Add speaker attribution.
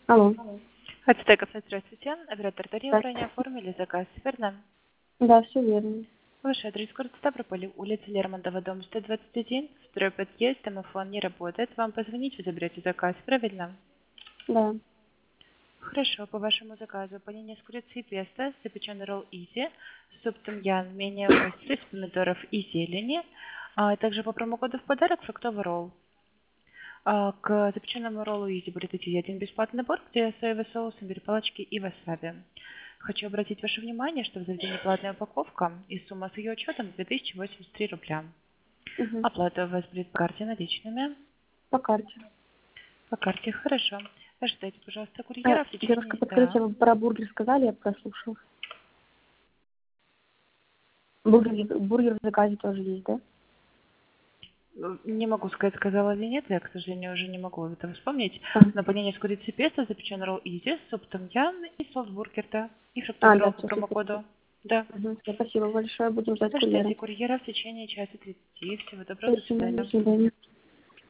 Speaker 1: Алло.
Speaker 2: Ацтеков, здравствуйте. Оператор Дарья,
Speaker 1: Да,
Speaker 2: ранее оформили заказ, верно?
Speaker 1: да, все верно.
Speaker 2: Ваш адрес город Ставрополь, улица Лермонтова, дом 121, второй подъезд, домофон не работает. Вам позвонить, вы заберете заказ, правильно?
Speaker 1: Да.
Speaker 2: Хорошо, по вашему заказу панини с курицей и песто, запеченный ролл изи, суп тумьян, менее острый, с помидоров и зелени, а также по промокоду в подарок фруктовый ролл. К запеченному роллу изи будет идти один бесплатный набор, где соевый соус, имбирь, палочки и васаби. Хочу обратить ваше внимание, что в заведении платная упаковка и сумма с ее учетом 2083 рубля.
Speaker 1: Угу.
Speaker 2: Оплата у вас будет по карте наличными.
Speaker 1: По карте.
Speaker 2: По карте, хорошо. Ожидайте, пожалуйста, курьера в
Speaker 1: Девушка,
Speaker 2: течение...
Speaker 1: подскажите,
Speaker 2: Да.
Speaker 1: вы про бургер сказали, я прослушала. Бургер в заказе тоже есть, да?
Speaker 2: Не могу сказать, сказала или нет, я, к сожалению, уже не могу это вспомнить.
Speaker 1: А,
Speaker 2: Но панини с курицей песто, запеченный ролл изи, суп томьян и соус бургер, да. И
Speaker 1: а,
Speaker 2: фруктовый ролл
Speaker 1: да,
Speaker 2: по
Speaker 1: все супер.
Speaker 2: промокоду. Да.
Speaker 1: Угу. Спасибо большое, будем ждать курьера.
Speaker 2: Ожидайте курьера в течение часа 30. Всего доброго, до
Speaker 1: Спасибо, до
Speaker 2: свидания.
Speaker 1: свидания.